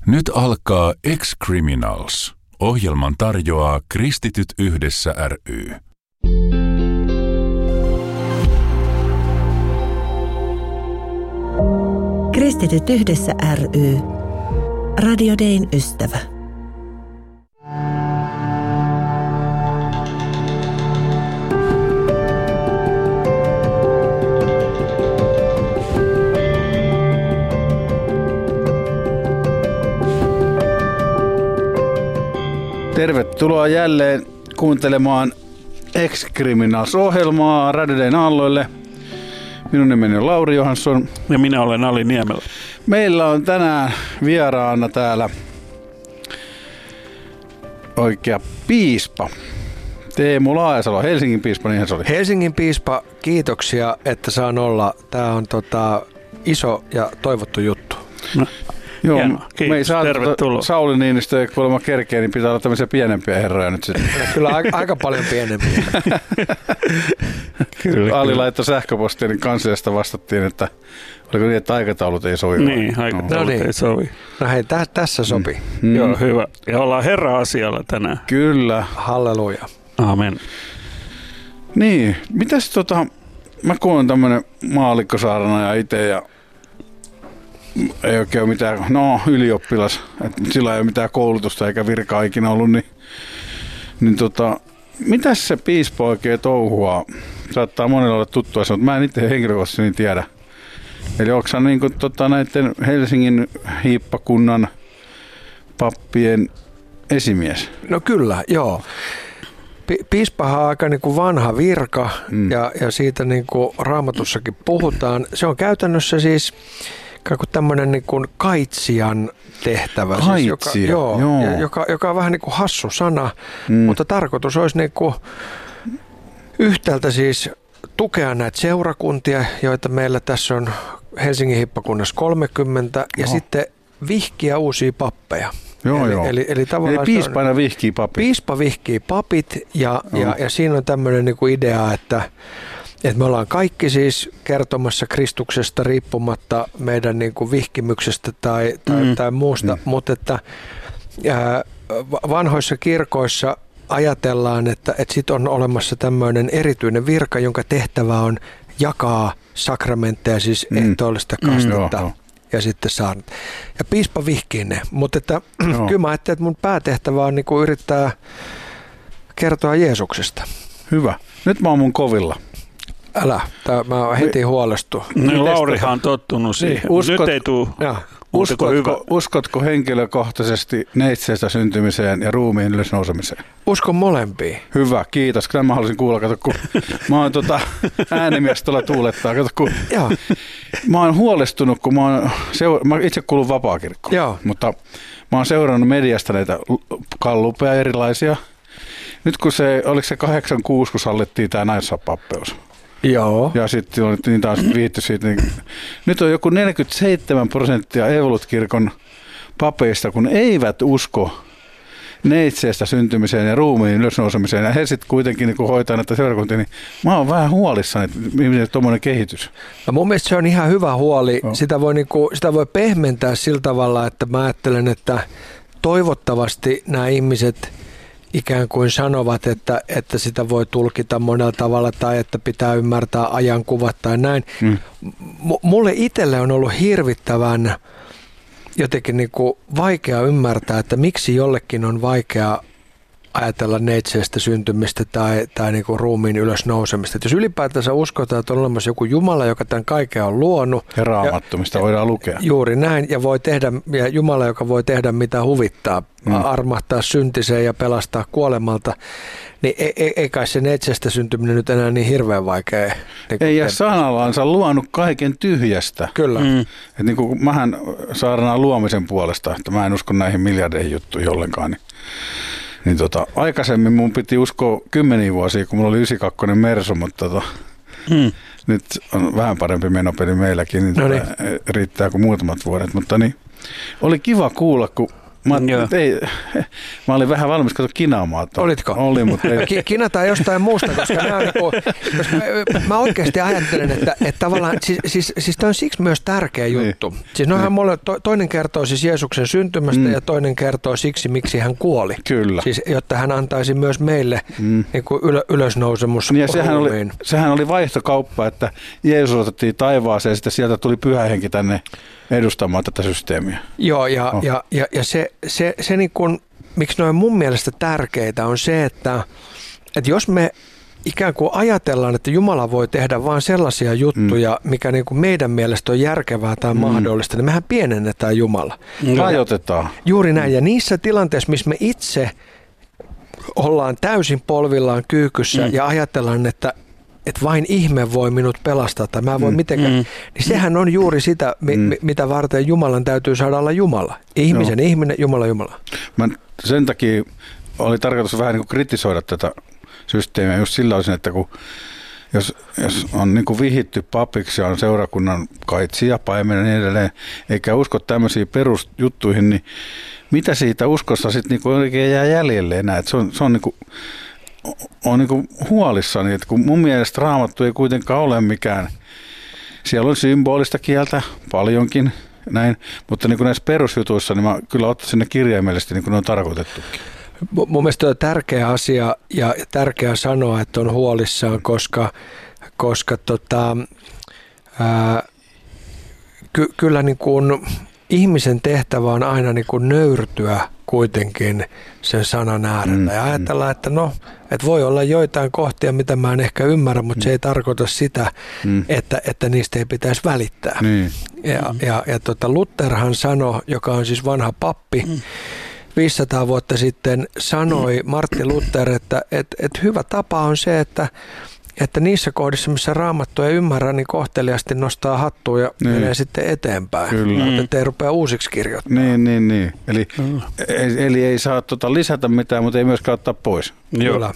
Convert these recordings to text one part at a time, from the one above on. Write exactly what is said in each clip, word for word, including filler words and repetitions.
Nyt alkaa Ex-Criminals. Ohjelman tarjoaa Kristityt yhdessä ry. Kristityt yhdessä ry. Radio Dayn ystävä. Tervetuloa jälleen kuuntelemaan Ex-Criminals-ohjelmaa Radio Dayn aalloille. Minun nimeni on Lauri Johansson. Ja minä olen Ali Niemelä. Meillä on tänään vieraana täällä oikea piispa. Teemu Laajasalo, Helsingin piispa, niinhän se oli. Helsingin piispa, kiitoksia, että saan olla. Tämä on tota, iso ja toivottu juttu. No. Joo, Hienoa. Kiitos, me ei saada tervetuloa. Sauli Niinistö, kun kuulemma kerkeä, niin pitää olla tämmöisiä pienempiä herroja nyt sitten. Kyllä aika, aika paljon pienempiä. Kyllä, Ali kyllä. laittoi sähköpostia, niin kansliasta vastattiin, että oliko niin, että aikataulut ei sovi. Niin, aikataulut No niin. ei sovi. No hei, tä, tässä sopii. Mm. Joo, hyvä. Ja ollaan Herra-asialla tänään. Kyllä. Halleluja. Aamen. Niin, mitäs tota, mä kuulen tämmönen maallikkosaarana ja itse ja ei oikein ole mitään, no ylioppilas, että sillä ei ole mitään koulutusta eikä virkaa ikinä ollut, niin, niin tota, mitäs se piispa oikein touhuaa? Saattaa monella olla tuttua, mutta mä en itse henkilökohtaisesti niin tiedä. Eli onko sä niin kuin, tota, näiden Helsingin hiippakunnan pappien esimies? No kyllä, joo. Pi- Piispahan on aika niin kuin vanha virka mm. ja, ja siitä niin kuin Raamatussakin puhutaan. Se on käytännössä siis kuin tämmöinen niin kuin kaitsijan tehtävä. Kaitsija, siis, joka, joo, joo. ja, joka, joka on vähän niin kuin hassu sana, mm. mutta tarkoitus olisi niin kuin yhtäältä siis tukea näitä seurakuntia, joita meillä tässä on Helsingin hiippakunnassa kolmekymmentä, ja Oho. sitten vihkiä uusia pappeja. Joo, eli, joo. Eli, eli, tavallaan Eli piispa se on- aina vihkii papit. Piispa vihkii papit ja, Joo. ja, ja siinä on tämmöinen niin kuin idea, että, että me ollaan kaikki siis kertomassa Kristuksesta riippumatta meidän niin kuin vihkimyksestä tai, tai, Mm. tai muusta, Mm. mutta että ää, va- vanhoissa kirkoissa ajatellaan, että, että sit on olemassa tämmöinen erityinen virka, jonka tehtävä on jakaa sakramentteja, siis Mm. ehtoollista kastetta. Joo, joo. Ja sitten saarnat. Ja piispa vihkii ne, mutta että, Joo. kyllä mä ajattelin, että mun päätehtävä on niin kuin yrittää kertoa Jeesuksesta. Hyvä. Nyt mä oon mun kovilla. Älä, tää, mä heti huolestun. No, Laurihan on tottunut siihen. Niin, uskot- Nyt ei tule Ja, muuta kuin hyvä. Uskotko, uskotko henkilökohtaisesti neitseestä syntymiseen ja ruumiin ylösnousemiseen? uskon molempiin. Hyvä, kiitos. Kyllä mä haluaisin kuulla, kato, kun mä oon tota, äänimies tuolla tuulettaa. Kato, kun Joo, mä oon huolestunut, kun mä, oon seur- mä itse kuulun vapaakirkkoon, joo. mutta mä oon seurannut mediasta näitä kallupeja erilaisia. Nyt kun se, oliko se kahdeksankymmentäkuusi, kun sallittiin tämä naissapappeus. Joo. Ja sitten on niin taas viihty siitä. Niin, nyt on joku neljäkymmentäseitsemän prosenttia Evolut-kirkon papeista, kun eivät usko neitseestä syntymiseen ja ruumiin ylösnousemiseen. Ja he sitten kuitenkin niin hoitaa näitä seurakuntia, niin mä oon vähän huolissani, että miten tuommoinen kehitys. No mun mielestä se on ihan hyvä huoli. Joo. Sitä voi, niinku, sitä voi pehmentää sillä tavalla, että mä ajattelen, että toivottavasti nämä ihmiset ikään kuin sanovat, että, että sitä voi tulkita monella tavalla tai että pitää ymmärtää ajankuvat tai näin. Mm. M- mulle itselle on ollut hirvittävän jotenkin niin kuin vaikea ymmärtää, että miksi jollekin on vaikea ajatella neitseestä syntymistä tai, tai niin kuin ruumiin ylösnousemista. Et jos ylipäätänsä uskotaan, että on olemassa joku Jumala, joka tämän kaiken on luonut. Ja Raamattu, mistä voidaan lukea. Juuri näin, ja voi tehdä, ja Jumala, joka voi tehdä mitä huvittaa, Mm. armahtaa syntiseen ja pelastaa kuolemalta, niin ei, ei, ei kai se neitsestä syntyminen nyt enää niin hirveän vaikea. Niin kuin Ei, ja tehdä. sanallansa luonut kaiken tyhjästä. Kyllä. Mm. Et niin kuin mähän saarnaan luomisen puolesta, että mä en usko näihin miljardeihin juttuihin ollenkaan. Niin, niin tota, aikaisemmin mun piti uskoa kymmeniä vuosia, kun mulla oli yhdeksänkymmentäkaksi Mersu, mutta tota, Mm. nyt on vähän parempi menopeli meilläkin, niin, No tota, niin. riittää kuin muutamat vuodet. Mutta niin, oli kiva kuulla, kun Mä, ei, mä olin vähän valmis katsoa kinaamaan. Olitko? Oli, mutta ei. Kinataan jostain muusta, koska, nämä on niinku, koska mä oikeasti ajattelen, että, että tavallaan, siis, siis, siis tämä on siksi myös tärkeä juttu. Niin. Siis noinhan niin. to, toinen kertoo siis Jeesuksen syntymästä mm. ja toinen kertoo siksi, miksi hän kuoli. Kyllä. Siis, jotta hän antaisi myös meille mm. niinku ylö, ylösnousemus. Niin ja sehän oli, sehän oli vaihtokauppa, että Jeesus otettiin taivaaseen ja sitten sieltä tuli Pyhä Henki tänne edustamaan tätä systeemiä. Joo, ja, oh. ja, ja, ja se, se, se niin kuin, miksi ne on mun mielestä tärkeitä, on se, että, että jos me ikään kuin ajatellaan, että Jumala voi tehdä vain sellaisia juttuja, mm. mikä niin kuin meidän mielestä on järkevää tai mm. mahdollista, niin mehän pienennetään Jumala. Rajoitetaan. Juuri näin, ja niissä tilanteissa, missä me itse ollaan täysin polvillaan kyykyssä mm. ja ajatellaan, että että vain ihme voi minut pelastaa tai mä en voi mm, mitenkään, mm, niin sehän on juuri sitä, mi, mm. mitä varten Jumalan täytyy saada olla Jumala. Ihmisen no. ihminen, Jumala Jumala. Mä sen takia oli tarkoitus vähän niin kuin kritisoida tätä systeemiä just sillä olisin, että kun jos, jos on niin kuin vihitty papiksi ja on seurakunnan kaitsija, paimen ja niin edelleen, eikä usko tämmöisiin perusjuttuihin, niin mitä siitä uskosta sitten niin kuin oikein jää jäljelle enää? Että se on, se on niin kuin on niin kuin huolissani, että kun mun mielestä Raamattu ei kuitenkaan ole mikään, siellä on symbolista kieltä paljonkin, näin, mutta niin kuin näissä perusjutuissa, niin mä kyllä ottaisin ne kirjaimellisesti niin kuin ne on tarkoitettukin. Mun mielestä on tärkeä asia ja tärkeää sanoa, että on huolissaan, koska, koska tota, ää, ky, kyllä niin kuin ihmisen tehtävä on aina niin kuin nöyrtyä kuitenkin sen sanan äärellä. Mm, ja ajatellaan, että no, että voi olla joitain kohtia, mitä mä en ehkä ymmärrä, mutta mm. se ei tarkoita sitä, mm. että, että niistä ei pitäisi välittää. Mm. Ja, ja, ja tota Lutherhan sanoi, joka on siis vanha pappi, mm. viisisataa vuotta sitten sanoi Martin Luther, että, että, että hyvä tapa on se, että että niissä kohdissa, missä Raamattu ei ymmärrä, niin kohteliasti nostaa hattua ja niin. menee sitten eteenpäin. Kyllä. Mutta ettei rupea uusiksi kirjoittamaan. Niin, niin, niin. Eli, mm. eli, eli ei saa tota lisätä mitään, mutta ei myöskään ottaa pois. Joo. Kyllä.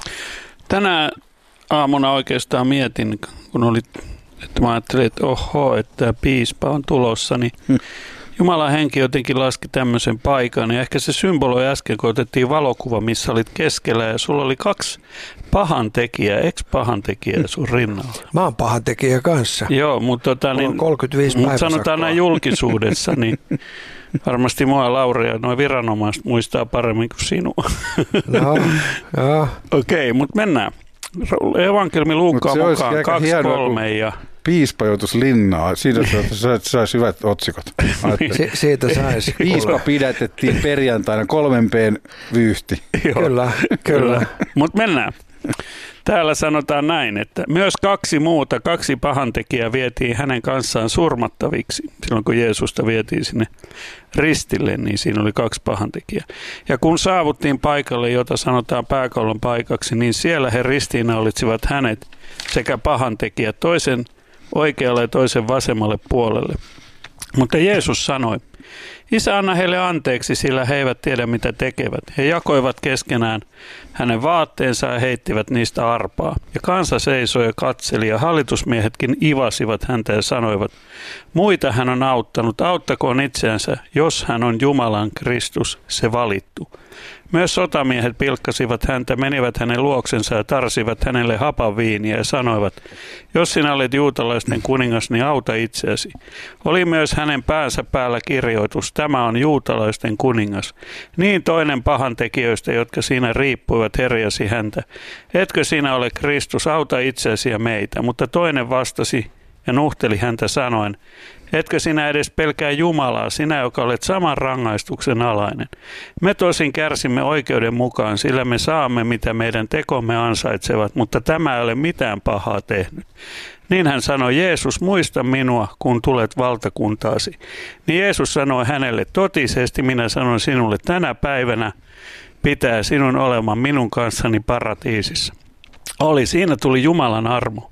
Tänä aamuna oikeastaan mietin, kun oli, että mä ajattelin, että oho, että piispa on tulossa, niin hmm. Jumalan henki jotenkin laski tämmöisen paikan. Ja ehkä se symboloi äsken, kun otettiin valokuva, missä olit keskellä ja sulla oli kaksi pahantekijää, ex-pahantekijää sun rinnalla. Mä oon pahantekijä kanssa. Joo, mutta tota, niin, kolmekymmentäviisi mut sanotaan näin julkisuudessa, niin varmasti mua Lauri ja nuo viranomaiset muistaa paremmin kuin sinua. No, joo. Okei, okay, mutta mennään. Evankelmi Luukkaan mukaan kaksi kolme ja... Piispa joutuisi linnaan. Siitä saisi hyvät otsikot. Si- siitä saisi. Piispa pidätettiin perjantaina kolmen P:n vyyhti. Kyllä, kyllä. Mutta mennään. Täällä sanotaan näin, että myös kaksi muuta, kaksi pahantekijää vietiin hänen kanssaan surmattaviksi. Silloin kun Jeesusta vietiin sinne ristille, niin siinä oli kaksi pahantekijää. Ja kun saavuttiin paikalle, jota sanotaan pääkallon paikaksi, niin siellä he ristiinnaulitsivät hänet sekä pahantekijät toisen oikealle ja toisen vasemmalle puolelle. Mutta Jeesus sanoi, Isä, anna heille anteeksi, sillä he eivät tiedä mitä tekevät. He jakoivat keskenään hänen vaatteensa ja heittivät niistä arpaa. Ja kansa seisoi ja katseli ja hallitusmiehetkin ivasivat häntä ja sanoivat, muita hän on auttanut, auttakoon itseänsä, jos hän on Jumalan Kristus, se valittu. Myös sotamiehet pilkkasivat häntä, menivät hänen luoksensa ja tarsivat hänelle hapan viiniä ja sanoivat, jos sinä olet juutalaisten kuningas, niin auta itseäsi. Oli myös hänen päänsä päällä kirjoitus, tämä on juutalaisten kuningas. Niin toinen pahantekijöistä, jotka siinä riippuivat, herjasi häntä. Etkö sinä ole Kristus, auta itseäsi ja meitä? Mutta toinen vastasi ja nuhteli häntä sanoen, etkö sinä edes pelkää Jumalaa, sinä joka olet saman rangaistuksen alainen. Me tosin kärsimme oikeuden mukaan, sillä me saamme mitä meidän tekomme ansaitsevat, mutta tämä ei ole mitään pahaa tehnyt. Niin hän sanoi, Jeesus, muista minua, kun tulet valtakuntaasi. Niin Jeesus sanoi hänelle, totisesti minä sanon sinulle, tänä päivänä pitää sinun olemaan minun kanssani paratiisissa. Oli, siinä tuli Jumalan armo.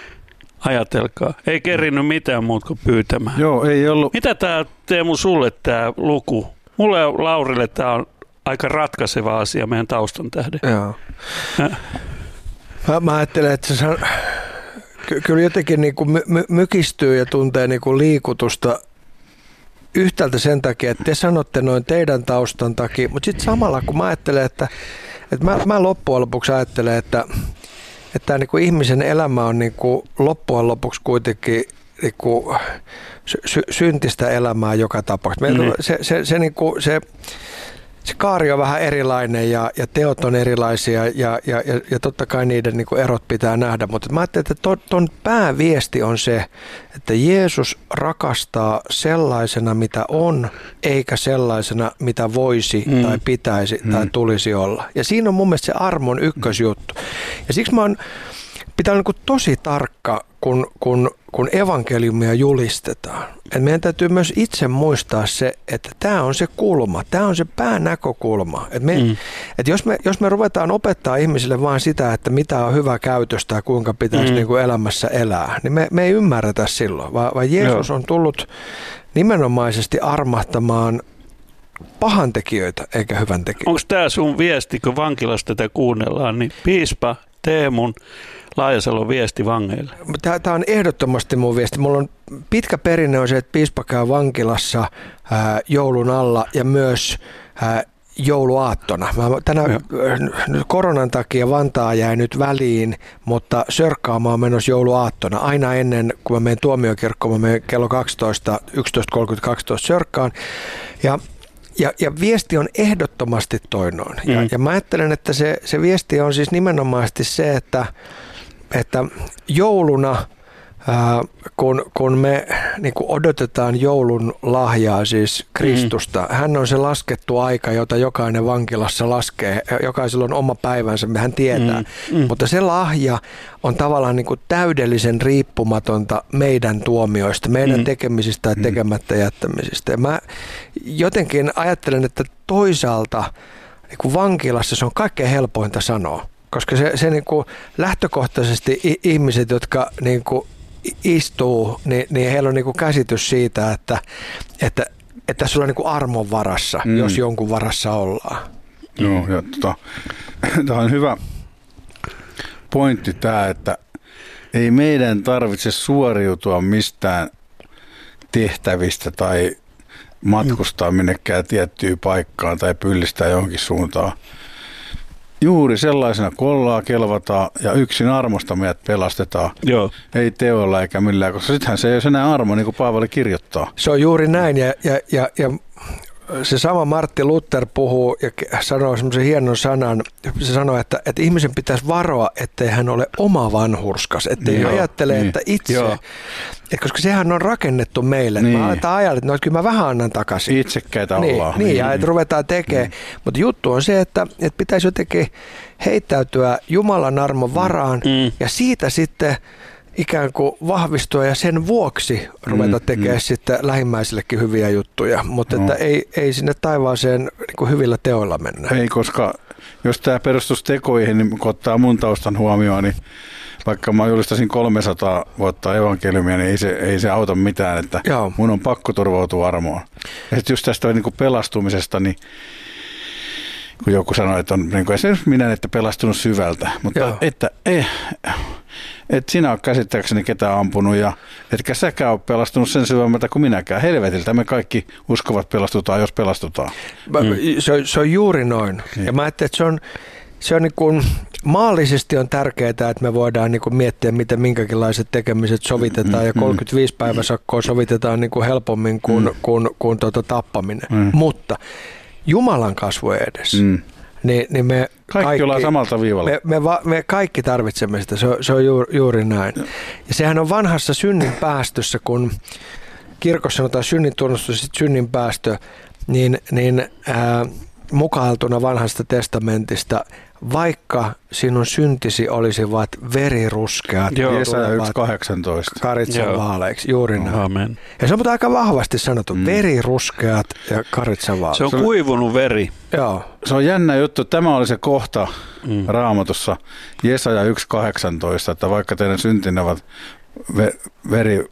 Ajatelkaa. Ei kerinnyt mitään muuta kuin pyytämään. Joo, ei ollut. Mitä tämä Teemu sulle tämä luku? Mulle ja Laurille tämä on aika ratkaiseva asia meidän taustan tähden. Joo. Mä, mä ajattelen, että se san... Ky- kyllä jotenkin niin kuin my- my- mykistyy ja tuntee niin kuin liikutusta yhtäältä sen takia, että te sanotte noin teidän taustan takia, mutta sitten samalla kun mä ajattelen, että, että mä, mä loppujen lopuksi ajattelen, että, että niin kuin ihmisen elämä on niin kuin loppujen lopuksi kuitenkin niin kuin sy- sy- syntistä elämää joka tapauksessa. Mm-hmm. Se, se, se, niin kuin, se, se kaari on vähän erilainen ja, ja teot on erilaisia ja, ja, ja, ja totta kai niiden niin kuin erot pitää nähdä, mutta mä ajattelin, että ton, ton pääviesti on se, että Jeesus rakastaa sellaisena mitä on, eikä sellaisena mitä voisi mm. tai pitäisi mm. tai tulisi olla. Ja siinä on mun mielestä se armon ykkösjuttu. Ja siksi mä oon pitää olla niin tosi tarkka, kun, kun, kun evankeliumia julistetaan. Et meidän täytyy myös itse muistaa se, että tämä on se kulma, tämä on se päänäkökulma. Et me, mm. et jos, me, jos me ruvetaan opettaa ihmisille vain sitä, että mitä on hyvä käytöstä ja kuinka pitäisi mm. niin kuin elämässä elää, niin me, me ei ymmärretä silloin, vaan, vaan Jeesus Joo. on tullut nimenomaisesti armahtamaan pahantekijöitä eikä hyväntekijöitä. Onko tämä sun viesti, kun vankilasta tätä kuunnellaan, niin piispa Teemun Laajasalon viesti vangeille? Tämä on ehdottomasti mun viesti. Mulla on pitkä perinne on se, että piispa käy vankilassa ää, joulun alla ja myös ää, jouluaattona. Mä tänä nyt koronan takia Vantaa jäi nyt väliin, mutta Sörkkaamaan on menossa jouluaattona. Aina ennen, kun mä menen tuomiokirkkoon, mä menen kello kaksitoista, yksitoista kolmekymmentä kaksitoista Sörkkaan. Ja Ja, ja viesti on ehdottomasti toinoin. Ja, mm. ja mä ajattelen, että se, se viesti on siis nimenomaisesti se, että, että jouluna, ää, kun, kun me niin kun odotetaan joulun lahjaa, siis Kristusta, mm. hän on se laskettu aika, jota jokainen vankilassa laskee. Jokaisella on oma päivänsä, hän tietää. Mm. Mm. Mutta se lahja on tavallaan niin kuin täydellisen riippumatonta meidän tuomioista, meidän mm. tekemisistä ja tekemättä jättämisistä. Ja mä jotenkin ajattelen, että toisaalta niin kuin vankilassa se on kaikkein helpointa sanoa, koska se, se niin kuin lähtökohtaisesti ihmiset, jotka niin kuin istuu, niin, niin heillä on niin kuin käsitys siitä, että, että, että sulla on niin kuin armon varassa, mm. jos jonkun varassa ollaan. Joo, ja tota, tämä on hyvä pointti tämä, että ei meidän tarvitse suoriutua mistään tehtävistä tai matkustaa minnekään tiettyyn paikkaan tai pyllistää johonkin suuntaan. Juuri sellaisena kun ollaan, kelvataan ja yksin armosta meidät pelastetaan. Joo. Ei teolla eikä millään, koska sittenhän se ei ole enää armo, niin kuin Paavali kirjoittaa. Se on juuri näin ja, ja, ja, ja se sama Martti Luther puhuu ja sanoo semmoisen hienon sanan. Se sanoo, että, että ihmisen pitäisi varoa, ettei hän ole oma vanhurskas, ettei Joo, ajattele, niin. että itse, että koska sehän on rakennettu meille. Niin. Mä aletaan ajatella, että no, kyllä mä vähän annan takaisin. Itsekkäitä niin, ollaan. Niin, ja että ruvetaan tekemään. Mm. Mutta juttu on se, että, että pitäisi jotenkin heittäytyä Jumalan armon varaan mm. ja siitä sitten ikään kuin vahvistua ja sen vuoksi ruveta tekemään mm. sitten lähimmäisillekin hyviä juttuja, mutta no. että ei, ei sinne taivaaseen niin kuin hyvillä teoilla mennä. Ei, koska jos tämä perustuisi tekoihin, niin kun ottaa mun taustan huomioon, niin vaikka mä julistasin kolmesataa vuotta evankeliumia, niin ei se, ei se auta mitään, että Joo. mun on pakko turvautua armoon. Ja sitten just tästä niin kuin pelastumisesta, niin kun joku sanoi, että on niin kuin esimerkiksi minä, että pelastunut syvältä, mutta Joo. että eh, et sinä olet käsittääkseni ketään ampunut ja etkä säkään ole pelastunut sen syvemmältä kuin minäkään. Helvetiltä me kaikki uskovat pelastutaan, jos pelastutaan. Mm. Se, se on juuri noin. Niin. Ja mä ajattelin, että se on, se on niin kuin, maallisesti on tärkeää, että me voidaan niin kuin miettiä, miten minkäkinlaiset tekemiset sovitetaan mm, ja kolmekymmentäviisi mm. päiväsakkoa sovitetaan niin kuin helpommin kuin, mm. kuin, kuin tuota tappaminen. Mm. Mutta Jumalan kasvu edessä. Mm. Niin, niin me kaikki, kaikki ollaan samalta viivalla. Me, me, va, me kaikki tarvitsemme sitä, se on, se on juuri, juuri näin. Ja. ja sehän on vanhassa synnin päästössä, kun kirkossa sanotaan synnin tunnustus ja synnin päästö, niin, niin ää, mukailtuna vanhasta testamentista, vaikka sinun syntisi olisivat veriruskeat, Jesaja yksi kahdeksantoista karitsan vaaleiksi, juuri näin. Amen. Ja se on aika vahvasti sanottu, mm. veriruskeat ja karitsan vaaleiksi. Se on kuivunut veri. Joo. Se on jännä juttu. Tämä oli se kohta mm. Raamatussa, Jesaja yksi kahdeksantoista, että vaikka teidän syntinne ovat ve-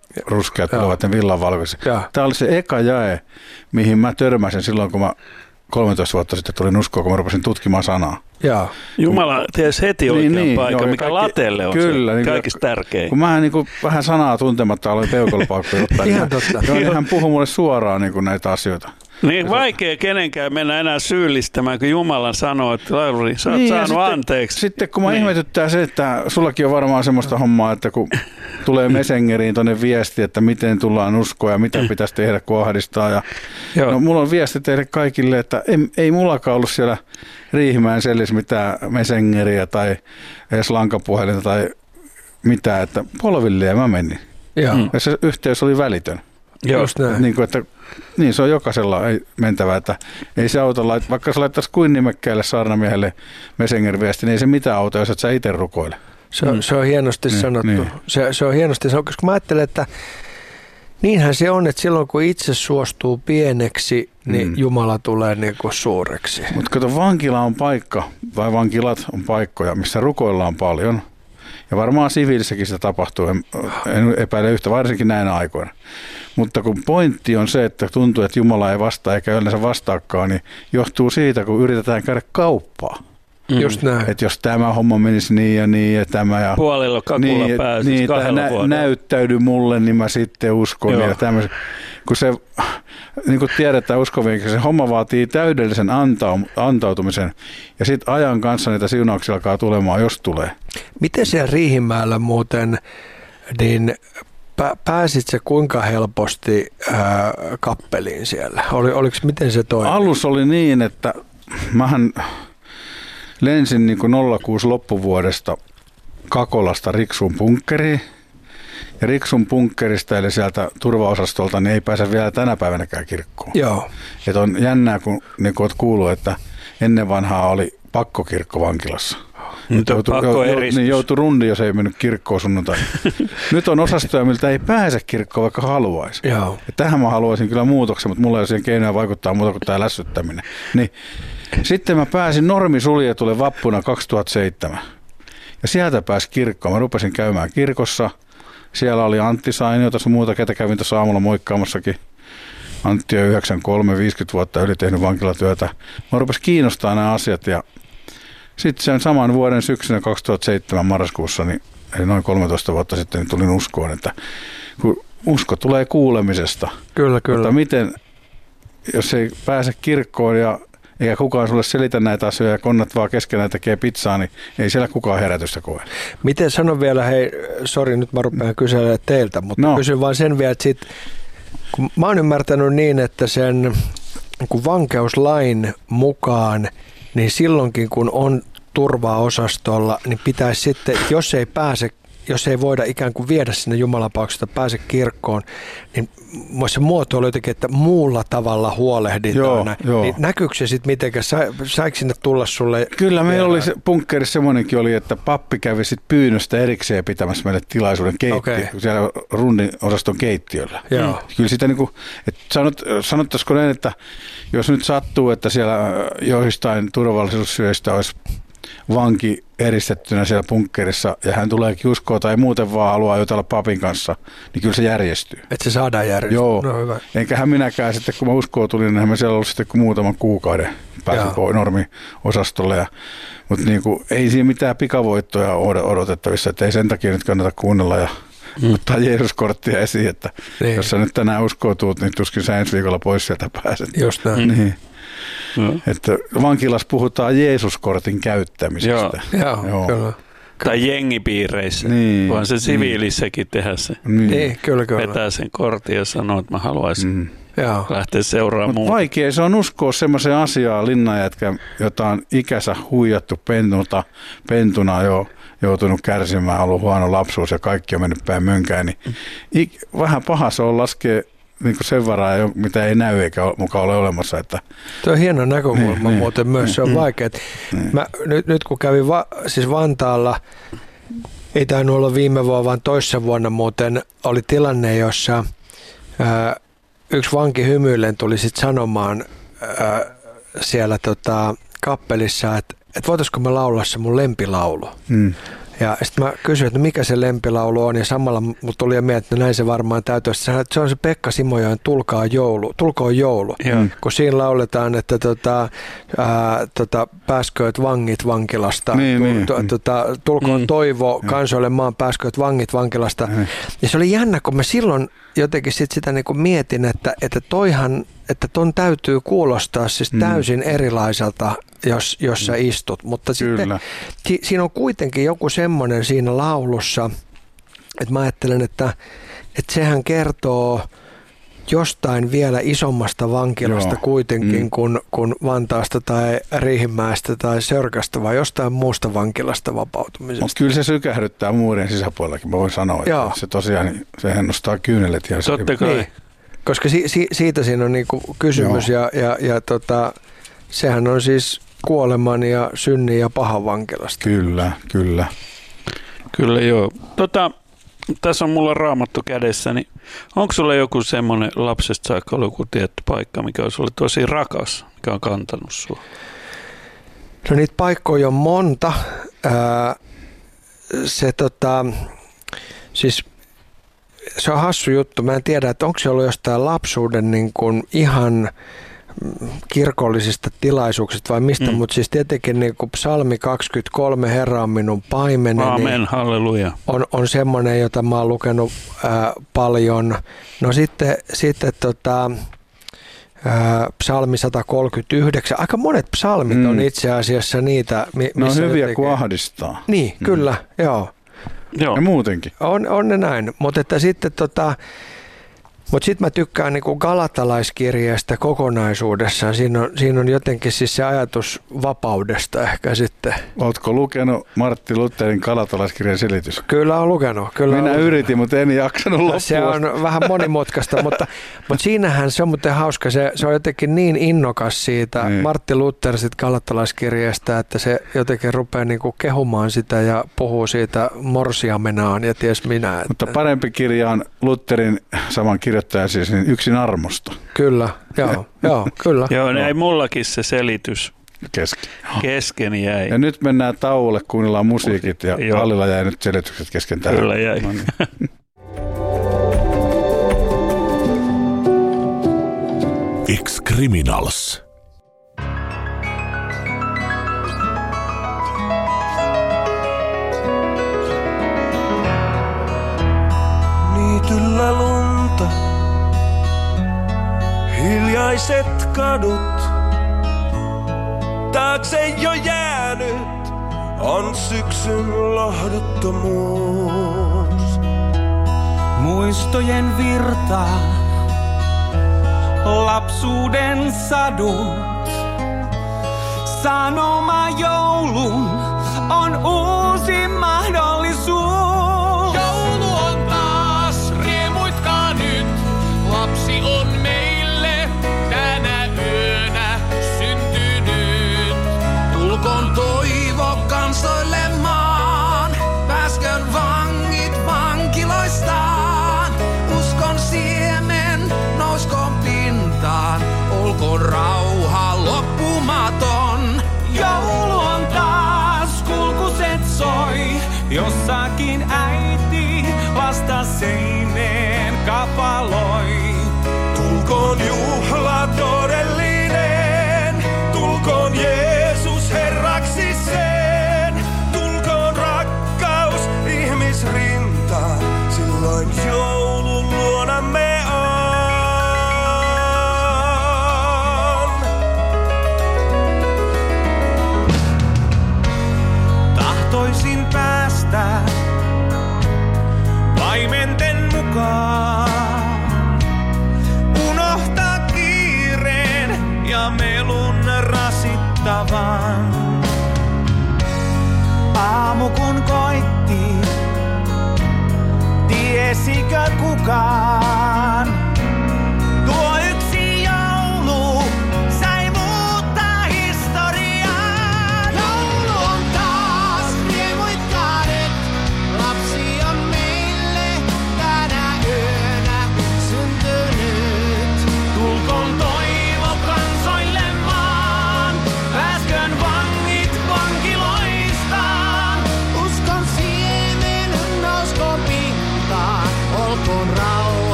veriruskeat, ovat ne villanvalkoisia. Tämä oli se eka jae, mihin mä törmäsin silloin, kun mä kolmetoista vuotta sitten tulin uskoon, kun mä rupesin tutkimaan sanaa. Jaa. Jumala tiesi heti oikean niin, paikan, joo, mikä kaikki, latelle on kyllä, se niin kaikista tärkein. Kun mä niin kuin, vähän sanaa tuntematta aloin peukalpaukkoja ottaa, ihan totta. Niin hän puhui mulle suoraan niin kuin näitä asioita. Niin vaikea kenenkään mennä enää syyllistämään, kun Jumala sanoo, että Lauri, sä oot niin, saanut sitten, anteeksi. Sitten kun mä niin. ihmetyttää se, että sullakin on varmaan semmoista hommaa, että kun tulee Messengeriin tuonne viesti, että miten tullaan uskoa ja mitä pitäisi tehdä, kun ahdistaa. Ja, no, mulla on viesti teille kaikille, että ei, ei mullakaan ollut siellä Riihimäen sellissä mitään Messengeriä tai edes lankapuhelinta tai mitään, että polvilleen mä menin. Ja, ja se yhteys oli välitön. Joo. Niin, kuin, että, niin se on jokaisella ei mentävä, että ei se auta, vaikka sä laittaisi kuin nimekkäille saarnamiehelle Messenger-viesti, niin ei se mitään auta, jos et sä itse rukoile. Se on, mm. se on hienosti niin, sanottu. Niin. Se, se on hienosti sanottu, koska mä ajattelen, että niinhän se on, että silloin kun itse suostuu pieneksi, niin mm. Jumala tulee niin kuin suureksi. Mutta kato, vankila on paikka, vai vankilat on paikkoja, missä rukoillaan paljon. Ja varmaan siviilissäkin sitä tapahtuu, en, en epäile yhtä, varsinkin näinä aikoina. Mutta kun pointti on se, että tuntuu, että Jumala ei vastaa eikä yleensä vastaakaan, niin johtuu siitä, kun yritetään käydä kauppaa. Mm. Just näin. Että jos tämä homma menisi niin ja niin ja tämä ja puolella kakulla niin, pääsisi niin, kahdella nä, vuodella. näyttäydy mulle, niin mä sitten uskon. Ja kun se, niin kuin tiedetään uskoviinkin, se homma vaatii täydellisen antautumisen ja sitten ajan kanssa niitä siunauksia alkaa tulemaan, jos tulee. Miten siellä Riihimäellä muuten, niin pääsit se kuinka helposti ää, kappeliin siellä? Oli, oliko, miten se toimi? Alus oli niin, että mähän lensin niin kuin nolla kuusi loppuvuodesta Kakolasta Riksun bunkkeriin. Ja Riksun bunkkerista, eli sieltä turvaosastolta, niin ei pääse vielä tänä päivänäkään kirkkoon. Joo. Et on jännää, kun niin olet kuullut, että ennen vanhaa oli pakkokirkko vankilassa. Nyt on pakko eristys. Niin joutui rundi, jos ei mennyt kirkkoon sunnuntai. Nyt on osastoja, miltä ei pääse kirkkoon, vaikka haluaisi. Joo. Ja tähän mä haluaisin kyllä muutoksen, mutta mulla ei ole siihen keinoja vaikuttaa muuta kuin tämä lässyttäminen. Niin. Sitten mä pääsin normisuljetulle vappuna kaksituhattaseitsemän. Ja sieltä pääsi kirkkoon. Mä rupesin käymään kirkossa. Siellä oli Antti Sainio, tässä muuta, ketä kävin tuossa aamulla moikkaamassakin. Antti on yhdeksänkymmentäkolme viisikymmentä vuotta yli tehnyt vankilatyötä. Mä rupesin kiinnostaa nämä asiat ja sitten sen saman vuoden syksynä kaksituhattaseitsemän marraskuussa, niin, eli noin kolmetoista vuotta sitten, niin tulin uskoon, että kun usko tulee kuulemisesta. Kyllä, kyllä. Mutta miten, jos ei pääse kirkkoon ja eikä kukaan sulle selitä näitä asioita ja konnat vaan keskenään tekee pizzaa, niin ei siellä kukaan herätystä koe. Miten sanon vielä, hei, sori nyt mä rupean kyselemään teiltä, mutta no. kysyn vaan sen vielä, että sit, kun mä oon ymmärtänyt niin, että sen kun vankeuslain mukaan, niin silloinkin kun on turvaosastolla, niin pitäisi sitten, jos ei pääse, jos ei voida ikään kuin viedä sinne jumalapauksesta, pääse kirkkoon, niin se muotoilu jotenkin, että muulla tavalla huolehditaan. Niin näkyykö se sitten mitenkään? Saiko sinne tulla sulle? Kyllä meillä oli se bunkkerissa semmoinenkin oli, että pappi kävi sitten pyynnöstä erikseen pitämässä meille tilaisuuden keittiö, okay. siellä rundin osaston keittiöllä. Joo. Kyllä sitä niin kuin, että sanot, sanottaisiko näin, että jos nyt sattuu, että siellä joistain turvallisuussyöistä olisi vanki eristettynä siellä bunkkerissa ja hän tuleekin uskoa tai muuten vaan haluaa jutella papin kanssa, niin kyllä se järjestyy. Että se saadaan järjestyä. Joo. No, hyvä. Enköhän minäkään sitten, kun mä uskoon tulin, niin mä siellä ollut sitten kuin muutaman kuukauden pääsin normiosastolle. Ja, mutta niin kuin, ei siinä mitään pikavoittoja ole odotettavissa, että ei sen takia nyt kannata kuunnella ja mm. ottaa Jeesus-korttia esiin, että niin. Jos sä nyt tänään uskoutuut, niin tuskin sä ensi viikolla pois sieltä pääset. Just näin. Mm. Niin. No. Että vankilassa puhutaan Jeesus-kortin käyttämisestä. Joo, Joo. kyllä. Tai jengipiireissä. Niin, Voin se siviilissäkin niin. tehdä se. Niin. niin, kyllä, kyllä. Vetää sen kortin ja sanoo, että mä haluaisin mm. lähteä seuraamaan muuta. Vaikea se on uskoa semmoiseen asiaan linnanjätkä, jota on ikänsä huijattu pentuta, pentuna jo joutunut kärsimään, ollut huono lapsuus ja kaikki on mennyt päin mönkään. Niin mm. vähän paha se on laskea niin kuin sen varaa, mitä ei näy eikä mukaan ole olemassa. Että tuo on hieno näkökulma niin, muuten niin, myös, niin, se on niin, vaikea. Niin. Mä, nyt, nyt kun kävin va, siis Vantaalla, ei tainnut olla viime vuonna, vaan toissa vuonna muuten oli tilanne, jossa ää, yksi vanki hymyillen tuli sitten sanomaan ää, siellä tota, kappelissa, että et voitaisiko me laulaa se mun lempilaulu. Mm. Ja sitten mä kysyin, että mikä se lempilaulu on, ja samalla mut tuli jo mieltä, että näin se varmaan täytyy. Se on se Pekka Simojoen Tulkaa joulu, Tulkoon joulu, mm. kun siinä lauletaan, että tota, ää, tota, pääskööt vangit vankilasta, niin, niin. Tu, tota, tulkoon mm. toivo mm. kansoille maan, pääskööt vangit vankilasta. Mm. Ja se oli jännä, kun mä silloin jotenkin sit sitä niin kuin mietin, että, että toihan, että ton täytyy kuulostaa siis täysin mm. erilaiselta, jos, jos sä istut. Mutta sitten si, siinä on kuitenkin joku semmoinen siinä laulussa, että mä ajattelen, että, että sehän kertoo jostain vielä isommasta vankilasta Joo. kuitenkin mm. kuin, kuin Vantaasta tai Riihimäestä tai Sörkästä, vai jostain muusta vankilasta vapautumisesta. Mutta kyllä se sykähdyttää muurien sisäpuolellakin, mä voin sanoa, että Joo. se tosiaan, sehän nostaa kyynelet. Ja Totta kai. Niin, koska si, si, siitä siinä on niinku kysymys Joo. ja, ja, ja tota, sehän on siis kuoleman ja synnin ja pahan vankilasta. Kyllä, kyllä. Kyllä joo. Tota, tässä on mulla Raamattu kädessä, niin onko sulla joku semmoinen lapsesta saakka ollut joku tietty paikka, mikä on sulle tosi rakas, mikä on kantanut sua? No niitä paikkoja on monta. Ää, se tota, siis se on hassu juttu. Mä en tiedä, että onko se ollut jostain lapsuuden niin kuin ihan kirkollisista tilaisuuksista vai mistä, mm. mutta siis tietenkin niin kuin psalmi kaksikymmentäkolme, Herra on minun paimeneni. Aamen, halleluja. On, on semmoinen, jota mä oon lukenut ää, paljon. No sitten, sitten tota, ää, psalmi sata kolmekymmentäyhdeksän, aika monet psalmit mm. on itse asiassa niitä. Mi- no missä hyviä, jotenkin, kun ahdistaa. Niin, mm. kyllä, joo. Joo. Ja muutenkin. On, on ne näin, mutta että sitten tota, mutta sitten mä tykkään niinku galatalaiskirjeestä kokonaisuudessaan. Siinä on, siinä on jotenkin siis se ajatus vapaudesta ehkä sitten. Oletko lukenut Martti Lutherin galatalaiskirjan selitys? Kyllä olen lukenut. Kyllä Minä on yritin, mutta en jaksanut loppuun. Se on vähän monimutkaista, mutta, mutta siinähän se on muuten hauska. Se, se on jotenkin niin innokas siitä niin. Martti Luther sit galatalaiskirjeestä, että se jotenkin rupeaa niinku kehumaan sitä ja puhuu siitä morsiamenaan ja ties minä. Että... Mutta parempi kirja on Lutherin saman kirjoittaja siis niin yksin armosta. Kyllä, joo, joo kyllä. Joo, jäi mullakin se selitys. Kesken. Kesken jäi. Ja nyt mennään tauolle, kuunnellaan musiikit ja Joo. Hallilla jäi nyt selitykset kesken tähän. Kyllä jäi. No niin. Ex-Criminals. Niityllä lunta, hiljaiset kadut, taakse jo jäänyt on syksyn lohduttomuus. Muistojen virta, lapsuuden sadut, sanoma joulun on uusi mahdollisuus. Joulu on taas, riemuitkaa nyt, lapsi on meille tänä yönä syntynyt. Tulkoon toivo kansoille maan, pääskön vangit vankiloistaan. Uskon siemen nouskoon pintaan, olkoon rauha loppumaton. Joulu on taas, kulkuset soi, jossakin äiti lasta seineen kapaloi. Tulkoon juhla todellinen, tulkoon Jeesus Herraksi sen. Tulkoon rakkaus ihmisrintaan, silloin joulun luonamme on. Tahtoisin päästä paimenten mukaan, unohtaa kiireen ja melun rasittavan. Aamu kun koitti, tiesikö kukaan? Tuo yksi joulu sai muuttaa historiaa. Joulu on taas, riemuitkaa nyt, lapsi on meille tänä yönä syntynyt. Tulkoon toivo kansoille maan, pääskön vangit vankiloistaan. Uskon siihen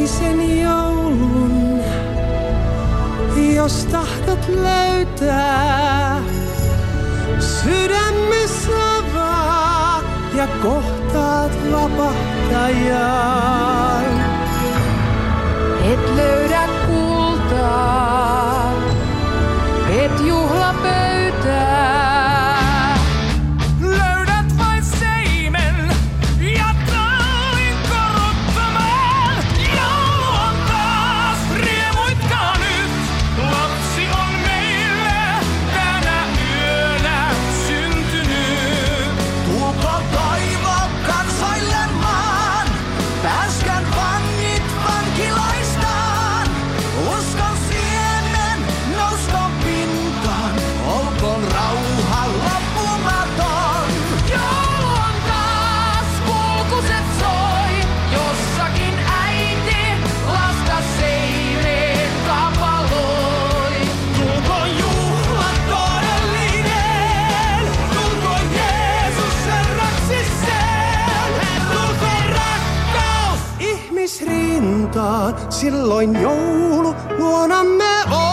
toisen joulun, jos tahdot löytää sydämessä avaa ja kohtaat vapahtajan. Et löydä kultaa, et juhlapöytää. Löydät vain seimen ja tallin korottoman. Joulu on taas, riemuitkaa nyt. Lapsi on meille tänä yönä syntynyt. Tuuko toivo kansoillemaan, pääskän vangit vankilaistaan. Uskon siemen nouskoon pintaan, olkoon rauha loppumaton. Joulu on taas, kulkuset soi, jossakin äiti lasta seineen kapaloi. Tulkoon juhla todellinen, tulkoon Jeesus Herraksi sen. Tulkoon rakkaus ihmisrintaan, silloin joulu luonamme on.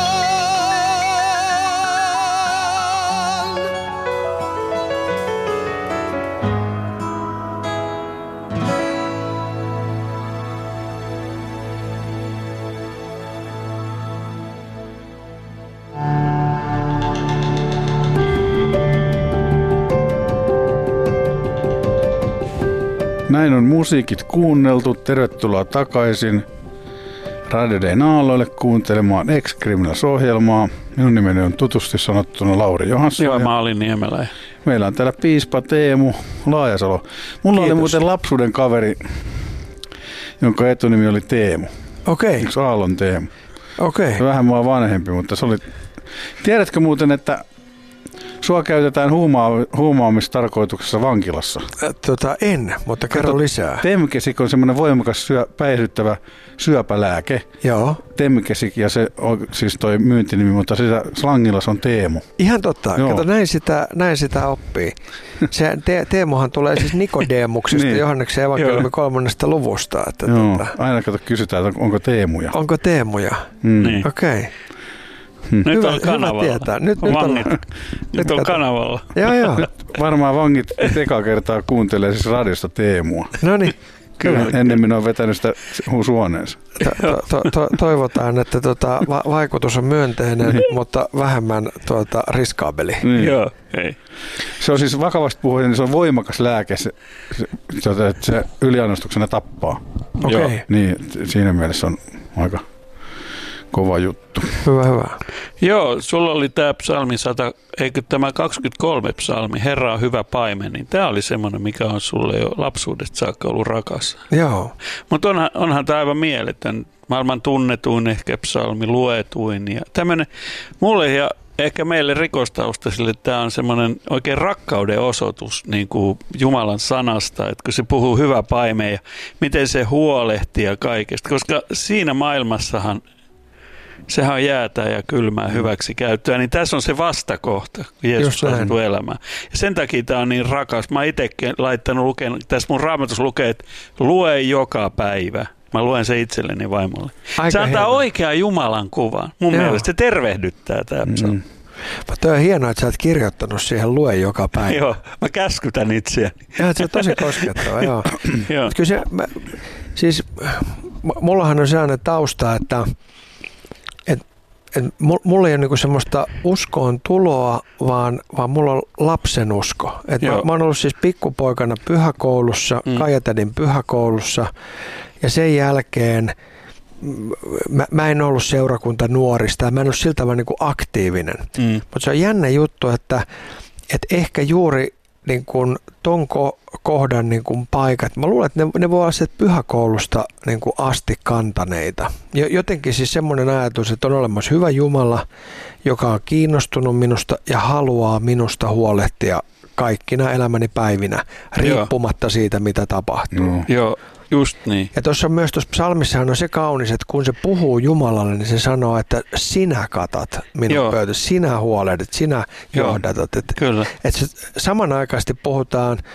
Näin on musiikit kuunneltu. Tervetuloa takaisin Radio Dayn aalloille kuuntelemaan Ex-Criminals-ohjelmaa. Minun nimeni on tutusti sanottuna Lauri Johansson. Joo, mä olin Niemelä. Meillä on täällä piispa Teemu Laajasalo. Mulla Kiitos. oli muuten lapsuuden kaveri, jonka etunimi oli Teemu. Okei, Yksi Aallon Teemu. okei. Vähän mua vanhempi, mutta se oli... Tiedätkö muuten, että sua käytetään huumaa- huumaamistarkoituksessa vankilassa? Ä, Tota, en, mutta kerro Kato, lisää. Temkesik on semmoinen voimakas syö, päihdyttävä syöpälääke. Joo, Temkesik ja se on siis toi myyntinimi, mutta sitä slangilla se on Teemu. ihan totta. Joo. Kato, näin sitä, näin sitä oppii. Se te, Teemuhan tulee siis Nikodeemuksesta, Niin. Johanneksen evankeliumin Joo. kolmannesta luvusta. Että Joo, tota, aina kato kysytään, että onko Teemuja. onko Teemuja? Mm. Niin. Okei. Nyt Hyvä- on hyvä kanavalla. tietää. Nyt- nyt Vangit. ollaan- Nyt nyt on kato. kanavalla. Joo, joo. Varmaan vangit eka kertaa kuuntelee siis radiosta Teemua. No niin. Kyllä. Ennemmin on vetänyt sitä suoneensa. To, to, to, toivotaan, että tota, va- vaikutus on myönteinen, mutta vähemmän tuota, riskaabeli. Niin. Joo, ei. Se on siis vakavasti puhuen, niin se on voimakas lääke, se, se, se, että se yliannostuksena tappaa. Okei, Joo. okay. Niin, siinä mielessä on aika kova juttu. hyvä, hyvä. Joo, sulla oli tämä psalmi sata, eikö tämä kaksikymmentäkolme psalmi, Herra on hyvä paimen, niin tämä oli semmoinen, mikä on sulle jo lapsuudesta saakka ollut rakas. Joo, Mutta onhan, onhan tämä aivan mieletön, maailman tunnetuin ehkä psalmi, luetuin ja tämmöinen, mulle ja ehkä meille rikostaustaisille tämä on semmoinen oikein rakkauden osoitus niin kuin Jumalan sanasta, että kun se puhuu hyvä paimen ja miten se huolehtii ja kaikesta, koska siinä maailmassahan sehän on jäätää ja kylmää hyväksi käyttöä, niin tässä on se vastakohta, kun Jeesus Just näin. astui elämään. Ja sen takia tämä on niin rakas. Mä itsekin laittanut luken, tässä mun raamatussa lukee, että lue joka päivä. Mä luen se itselleni vaimolle. Aika Se antaa hieno. oikean Jumalan kuvan. Mun Joo. mielestä se tervehdyttää tämä psalmi. Mm. mutta on hienoa, että sä oot kirjoittanut siihen lue joka päivä. Joo, mä käskytän itseäni. Ja, se on tosi koskettava, joo. Joo. Mut Kyllä se, mä, siis m- mullahan on sellainen tausta, että et, et mul- mulla ei ole niinku semmoista uskoon tuloa, vaan, vaan mulla on lapsen usko. Et mä, Joo. mä oon ollut siis pikkupoikana pyhäkoulussa, Mm. mm. Kajatädin pyhäkoulussa, ja sen jälkeen mm, mä, mä en ollut seurakunta nuorista, ja mä en ollut siltä vaan niinku aktiivinen. Mm. Mutta se on jännä juttu, että, että ehkä juuri niin kuin ton ko- kohdan niin kuin paikat, mä luulen, että ne, ne voi olla sieltä pyhäkoulusta niin kuin asti kantaneita. Jo- Jotenkin siis semmoinen ajatus, että on olemassa hyvä Jumala, joka on kiinnostunut minusta ja haluaa minusta huolehtia kaikkina elämäni päivinä, riippumatta siitä, mitä tapahtuu. Joo. Joo, just niin. Ja tuossa myös tuossa psalmissahan on se kaunis, että kun se puhuu Jumalalle, niin se sanoo, että sinä katat minun Joo. pöytä, sinä huolehdit, sinä Joo. johdatat. Et, Kyllä. et se samanaikaisesti puhutaan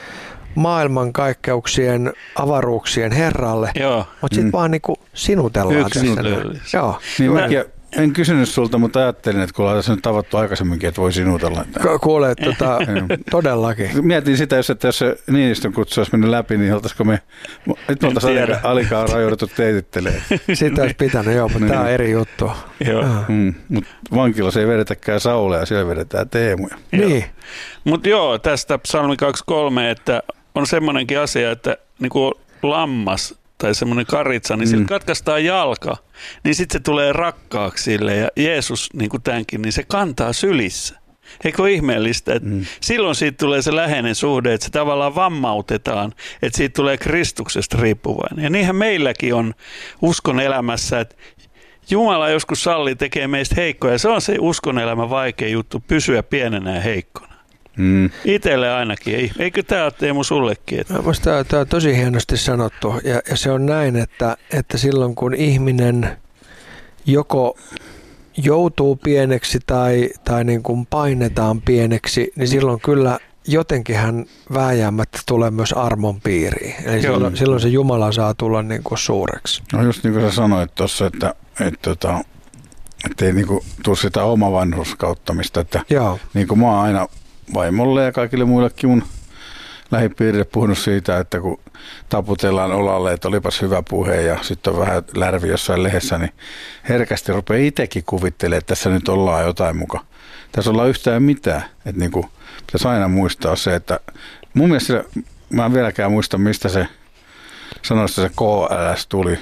maailmankaikkeuksien, avaruuksien herralle, Joo. mutta sitten mm. vaan niinku sinutellaan tässä. Yksilöllisesti. Joo. Niin mäkin, en kysynyt sulta, mutta ajattelin, että kun ollaan tässä nyt tavattu aikaisemminkin, että voi sinutella. Ku- Kuule, tota, todellakin. Mietin sitä, jos, että jos se Niinistön kutsu olisi mennyt läpi, niin oltaisiko me, nyt me oltaisiin alikaan rajouduttu teitittelemään. Sitä olisi pitänyt, joo, mutta tämä on eri juttu. Joo. Mm, mutta vankilassa ei vedetäkään Sauleja, siellä vedetään Teemuja. Niin. Mutta joo, tästä psalmi kaksikymmentäkolme, että on semmoinenkin asia, että niinku lammas tai semmoinen karitsa, niin mm. sillä katkaistaan jalka, niin sitten se tulee rakkaaksi sille ja Jeesus, niin kuin tämänkin, niin se kantaa sylissä. Eikö ole ihmeellistä, että mm. silloin siitä tulee se läheinen suhde, että se tavallaan vammautetaan, että siitä tulee Kristuksesta riippuvainen. Ja niinhän meilläkin on uskon elämässä, että Jumala joskus sallii tekee meistä heikkoja. Se on se uskon elämän vaikea juttu, pysyä pienenä ja heikkona. Mm. Itselle ainakin. Eikö tämä ole Teemu sullekin? Että... Minusta tämä on tosi hienosti sanottu ja, ja se on näin, että, että silloin kun ihminen joko joutuu pieneksi tai, tai niin kuin painetaan pieneksi, niin silloin kyllä jotenkin hän vääjäämättä tulee myös armon piiriin. Eli silloin, silloin se Jumala saa tulla niin kuin suureksi. No just niin kuin sä sanoit tuossa, että, että, että, että ei niin kuin tule sitä oma vanhurskauttamista. Että Joo. Niin kuin mä oon aina vaimolle ja kaikille muillekin mun lähipiirille puhunut siitä, että kun taputellaan olalle, että olipas hyvä puhe ja sitten on vähän lärvi jossain lehdessä, niin herkästi rupeaa itsekin kuvittelemaan, että tässä nyt ollaan jotain mukaan. Tässä ollaan yhtään mitään. Että niin kuin, pitäisi aina muistaa se, että mun mielestä mä en vieläkään muista, mistä se sanoista se K L S tuli.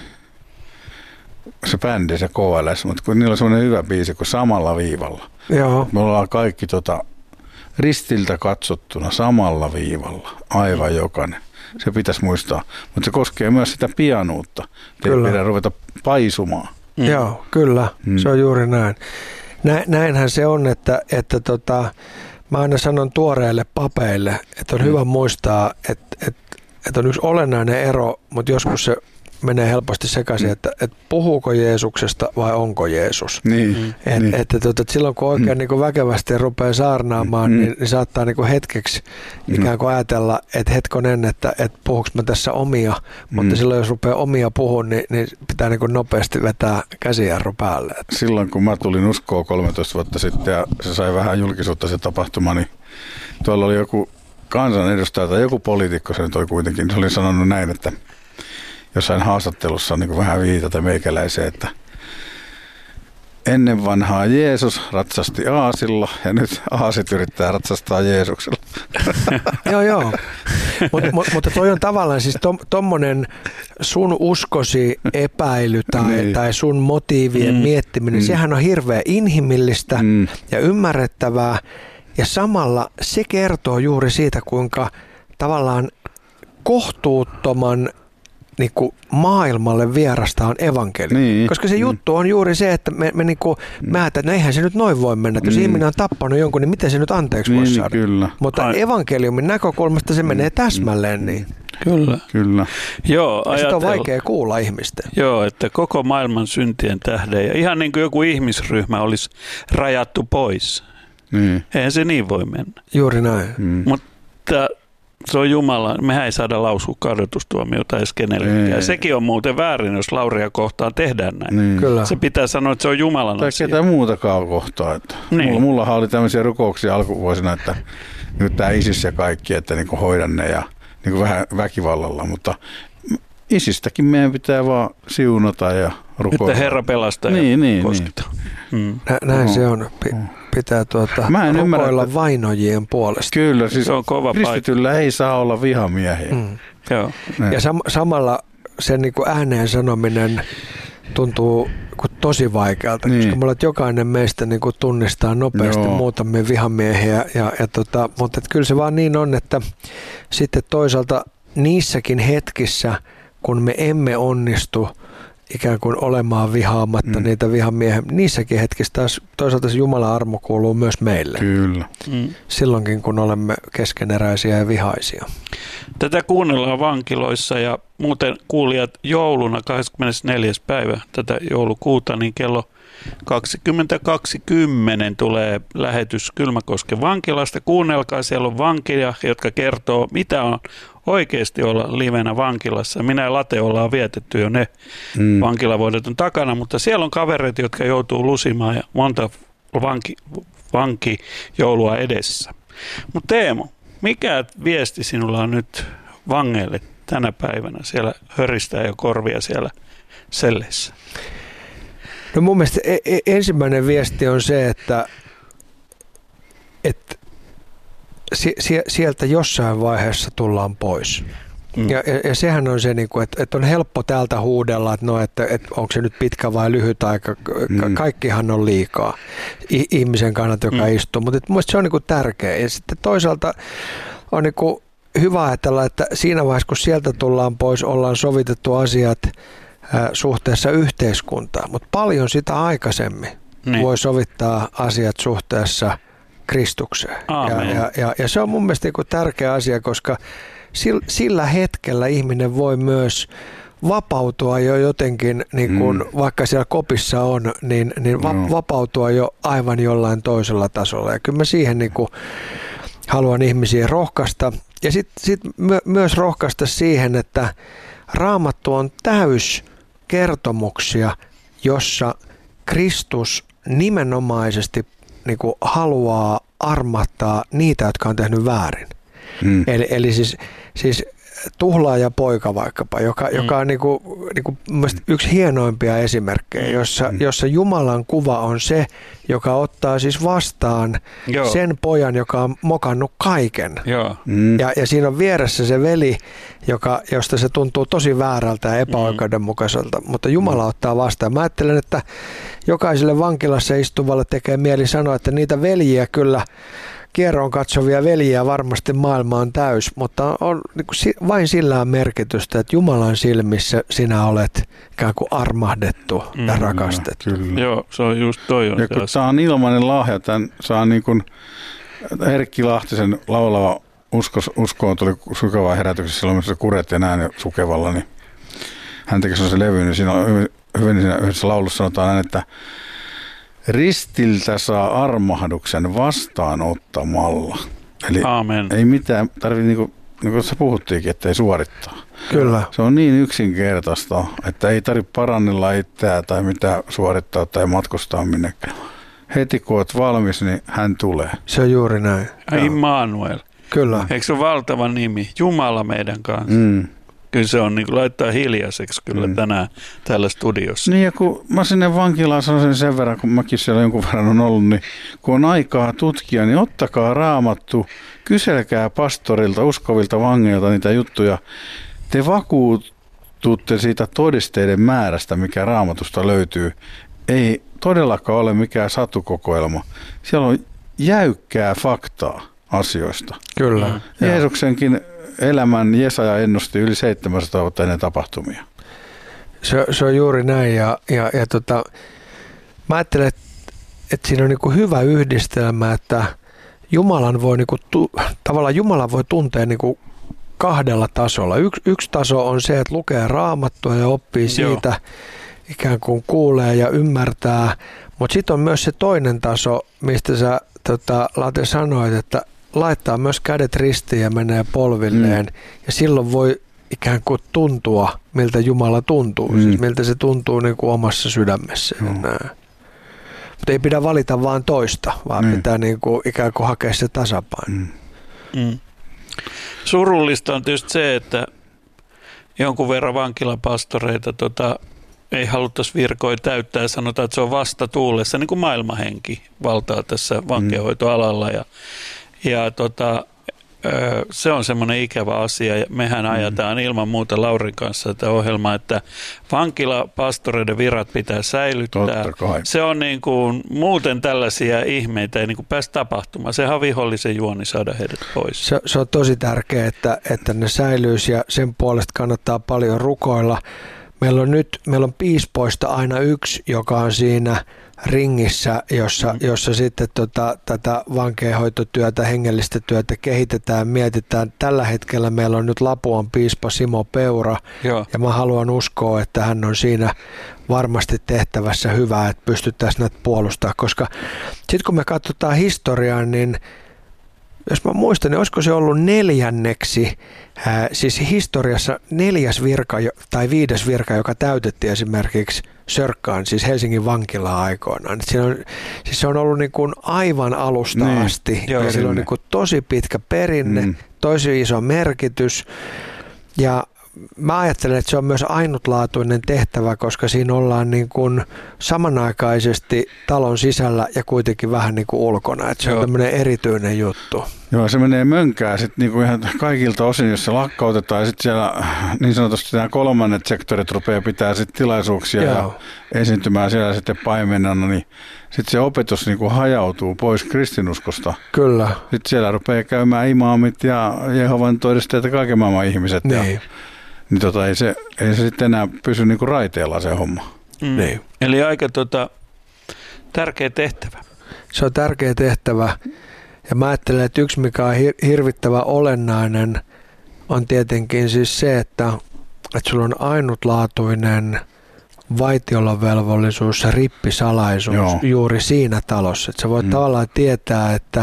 Se bändi, se K L S, mutta kun niillä on semmoinen hyvä biisi kuin Samalla viivalla. Joo. Me ollaan kaikki tota, ristiltä katsottuna samalla viivalla, aivan jokainen. Se pitäisi muistaa, mutta se koskee myös sitä pianuutta. Ei pidä ruveta paisumaan. Mm. Joo, kyllä. Mm. Se on juuri näin. Nä, näinhän se on, että, että tota, mä aina sanon tuoreille papeille, että on mm. hyvä muistaa, että, että, että on yksi olennainen ero, mutta joskus se menee helposti sekaisin, mm. että, että puhuuko Jeesuksesta vai onko Jeesus. Niin. Et, niin. että, että, että silloin kun oikein mm. niin kuin väkevästi rupeaa saarnaamaan, mm. niin, niin saattaa niin kuin hetkeksi mm. ikään kuin ajatella, että hetkonen, että, että puhuuko mä tässä omia, mutta mm. silloin jos rupeaa omia puhun, niin, niin pitää niin kuin nopeasti vetää käsijarru päälle. Silloin kun mä tulin uskoon kolmetoista vuotta sitten ja se sai vähän julkisuutta se tapahtuma, niin tuolla oli joku kansanedustaja tai joku poliitikko, se nyt oli kuitenkin, se oli sanonut näin, että jossain haastattelussa niin kuin vähän viitata meikäläiseen, että ennen vanhaa Jeesus ratsasti aasilla ja nyt aasit yrittää ratsastaa Jeesuksella. Joo, joo. Mut, mut, mutta toi on tavallaan siis tuommoinen sun uskosi epäily tai, niin. tai sun motiivien mm. miettiminen, mm. sehän on hirveän inhimillistä mm. ja ymmärrettävää ja samalla se kertoo juuri siitä, kuinka tavallaan kohtuuttoman niin kuin maailmalle vierasta on evankeliumi. Niin, koska se mm. juttu on juuri se, että me, me niin kuin, mä ajattelin, että no eihän se nyt noin voi mennä. Että jos mm. ihminen on tappanut jonkun, niin miten se nyt anteeksi niin, voi saada? Kyllä. Mutta Ai. evankeliumin näkökulmasta se menee täsmälleen niin. Kyllä. Kyllä. Joo, ja sitä on vaikea kuulla ihmisten. Joo, että koko maailman syntien tähden ja ihan niin kuin joku ihmisryhmä olisi rajattu pois. Niin. Eihän se niin voi mennä. Juuri näin. Mm. Mutta se on Jumala. Mehän ei saada lausua kadotustuomiota edes kenellekään. Sekin on muuten väärin, jos Lauria kohtaan tehdään näin. Niin. Kyllä. Se pitää sanoa, että se on Jumalan tai asia. Tai ketään muutakaan kohtaa. Että niin. mulla, mullahan oli tämmöisiä rukouksia alkuvuosina, että nyt tämä ISIS ja kaikki, että niin kuin hoidan ne ja niin kuin vähän väkivallalla, mutta ISIstäkin meidän pitää vaan siunata ja rukoilla. Että Herra pelastaa niin, ja niin, kosketa. Niin. Mm. Nä, näin no. se on. P- pitää tuota Mä en rukoilla ymmärrä, vainojien puolesta. Kyllä, siis se on kova kristityllä paikka. Ei saa olla vihamiehiä. Mm. Joo. Ja sam- samalla sen niin kuin ääneen sanominen tuntuu tosi vaikealta, niin. koska me olet jokainen meistä niin kuin tunnistaa nopeasti Joo. muutamia vihamiehiä. Ja, ja tota, mutta kyllä se vaan niin on, että sitten toisaalta niissäkin hetkissä, kun me emme onnistu ikään kuin olemaan vihaamatta mm. niitä vihamiehen, niissäkin hetkissä taas toisaalta se Jumalan armo kuuluu myös meille. Kyllä. Mm. Silloinkin, kun olemme keskeneräisiä ja vihaisia. Tätä kuunnellaan vankiloissa ja muuten kuulijat jouluna kahdeskymmenesneljäs päivä tätä joulukuuta, niin kello kaksikymmentäkaksi kymmenen tulee lähetys Kylmäkosken vankilasta. Kuunnelkaa, siellä on vankeja, jotka kertoo, mitä on oikeasti olla livenä vankilassa. Minä ja Late ollaan vietetty jo ne mm. vankilavuodet on takana, mutta siellä on kavereita, jotka joutuu lusimaan ja monta vanki, vankijoulua edessä. Mutta Teemu, mikä viesti sinulla on nyt vangeille tänä päivänä? Siellä höristää jo korvia siellä selleissä. No mun mielestä ensimmäinen viesti on se, että, että sieltä jossain vaiheessa tullaan pois. Mm. Ja, ja sehän on se, että, että on helppo täältä huudella, että, no, että, että onko se nyt pitkä vai lyhyt aika. Mm. Kaikkihan on liikaa ihmisen kannalta, joka mm. istuu. Mutta mun mielestä se on niin kuin tärkeä. Ja sitten toisaalta on niin kuin hyvä ajatella, että siinä vaiheessa, kun sieltä tullaan pois, ollaan sovitettu asiat suhteessa yhteiskuntaan, mutta paljon sitä aikaisemmin niin voi sovittaa asiat suhteessa Kristukseen. Ja, ja, ja, ja se on mun mielestä niin tärkeä asia, koska sillä hetkellä ihminen voi myös vapautua jo jotenkin, niin kuin mm. vaikka siellä kopissa on, niin, niin va- no. vapautua jo aivan jollain toisella tasolla. Ja kyllä mä siihen niin kuin haluan ihmisiä rohkaista. Ja sitten sit my- myös rohkaista siihen, että Raamattu on täys kertomuksia, jossa Kristus nimenomaisesti niin kuin haluaa armahtaa niitä, jotka on tehnyt väärin. Mm. Eli, eli siis, siis tuhlaaja poika vaikkapa, joka, mm. joka on niin kuin, niin kuin yksi hienoimpia esimerkkejä, jossa, mm. jossa Jumalan kuva on se, joka ottaa siis vastaan Joo. sen pojan, joka on mokannut kaiken. Joo. Mm. Ja, ja siinä on vieressä se veli, joka, josta se tuntuu tosi väärältä ja epäoikeudenmukaiselta, mm. mutta Jumala mm. ottaa vastaan. Mä ajattelen, että jokaiselle vankilassa istuvalle tekee mieli sanoa, että niitä veljiä kyllä, kierroon katsovia veljiä varmasti maailma on täys, mutta on niin kuin vain sillä on merkitystä, että Jumalan silmissä sinä olet ikään kuin armahdettu mm, ja rakastettu. Kyllä. Joo, se on just toi. On ja kun tämä on ilmainen lahja, tämän saa niin kuin Erkki Lahtisen laulava usko, uskoon tuli sukevaa herätyksessä silloin, missä kuret ja näin sukevalla, niin hän teki sellaisen levy, niin siinä on hyvin, hyvin siinä yhdessä laulussa sanotaan näin, että ristiltä saa armahduksen vastaanottamalla. Eli Aamen. Ei mitään tarvitse, niin kuin, niin kuin sä puhuttiinkin, että ei suorittaa. Kyllä. Se on niin yksinkertaista, että ei tarvitse parannella itseään tai mitään suorittaa tai matkustaa minnekään. Heti kun olet valmis, niin hän tulee. Se on juuri näin. Immanuel. Kyllä. Eikö se ole valtava nimi? Jumala meidän kanssa. Mm. Kyllä se on, niin kuin laittaa hiljaiseksi kyllä mm. tänään täällä studiossa. Niin ja kun mä sinne vankilaan sanoisin sen verran, kun mäkin siellä jonkun verran on ollut, niin kun on aikaa tutkia, niin ottakaa Raamattu, kyselkää pastorilta, uskovilta vangeilta niitä juttuja. Te vakuututte siitä todisteiden määrästä, mikä Raamatusta löytyy. Ei todellakaan ole mikään satukokoelma. Siellä on jäykkää faktaa asioista. Kyllä. Mm. Jeesuksenkin elämän Jesaja ennusti yli seitsemänsataa vuotta ennen tapahtumia. Se, se on juuri näin ja, ja, ja tota, mä ajattelen, että, että siinä on niin kuin hyvä yhdistelmä, että Jumalan voi niin kuin, tu, tavallaan Jumalan voi tuntea niin kuin kahdella tasolla. Yksi, yksi taso on se, että lukee Raamattua ja oppii siitä, Joo. ikään kuin kuulee ja ymmärtää, mutta sitten on myös se toinen taso, mistä sä tota, Late sanoit, että laittaa myös kädet ristiin ja menee polvilleen mm. ja silloin voi ikään kuin tuntua, miltä Jumala tuntuu, mm. siis miltä se tuntuu niin kuin omassa sydämessä. Mm. Mutta ei pidä valita vaan toista, vaan mm. pitää niin kuin ikään kuin hakea se tasapaino. Mm. Mm. Surullista on tietysti se, että jonkun verran vankilapastoreita tota, ei haluttaisi virkoja täyttää ja sanotaan, että se on vasta tuulessa, niin kuin maailmahenki valtaa tässä vankeinhoitoalalla ja Ja tota, se on semmoinen ikävä asia ja mehän ajataan ilman muuta Laurin kanssa tätä ohjelmaa, että vankilapastoreiden virat pitää säilyttää. Se on niin kuin, muuten tällaisia ihmeitä ei niin kuin pääse tapahtumaan. Sehän on vihollisen juoni saada heidät pois. Se, se on tosi tärkeää, että, että ne säilyisi ja sen puolesta kannattaa paljon rukoilla. Meillä on nyt meillä on piispoista aina yksi, joka on siinä ringissä, jossa, jossa sitten tota, tätä vankeinhoitotyötä, hengellistä työtä kehitetään, mietitään. Tällä hetkellä meillä on nyt Lapuan piispa Simo Peura, Joo. ja mä haluan uskoa, että hän on siinä varmasti tehtävässä hyvää, että pystyttäisiin näitä puolustaa, koska sitten kun me katsotaan historiaa, niin jos mä muistan, niin olisiko se ollut neljänneksi, ää, siis historiassa neljäs virka tai viides virka, joka täytettiin esimerkiksi Sörkkaan, siis Helsingin vankilaa aikoinaan. Se on, siis se on ollut niin kuin aivan alusta niin, asti joo, ja sillä on niin kuin tosi pitkä perinne, mm. tosi iso merkitys ja mä ajattelen, että se on myös ainutlaatuinen tehtävä, koska siinä ollaan niin kuin samanaikaisesti talon sisällä ja kuitenkin vähän niin kuin ulkona. Että se Joo. on tämmöinen erityinen juttu. Joo, se menee mönkää sitten niin kuin ihan kaikilta osin, jos se lakkautetaan. Ja sitten siellä niin sanotusti nämä kolmannet sektorit rupeaa pitää sitten tilaisuuksia Joo. ja esiintymään siellä sitten paimenana, niin sitten se opetus niin kuin hajautuu pois kristinuskosta. Kyllä. Sitten siellä rupeaa käymään imaamit ja Jehovan todistajat ja kaiken maailman ihmiset. Niin. Ja, niin tota, ei, se, ei se sitten enää pysy niin kuin raiteella se homma. Mm. Niin. Eli aika tota, tärkeä tehtävä. Se on tärkeä tehtävä. Ja mä ajattelen, että yksi mikä on hirvittävä olennainen on tietenkin siis se, että, että sulla on ainutlaatuinen vaitiolovelvollisuus ja rippisalaisuus Joo. juuri siinä talossa. Että sä voit mm. tavallaan tietää, että,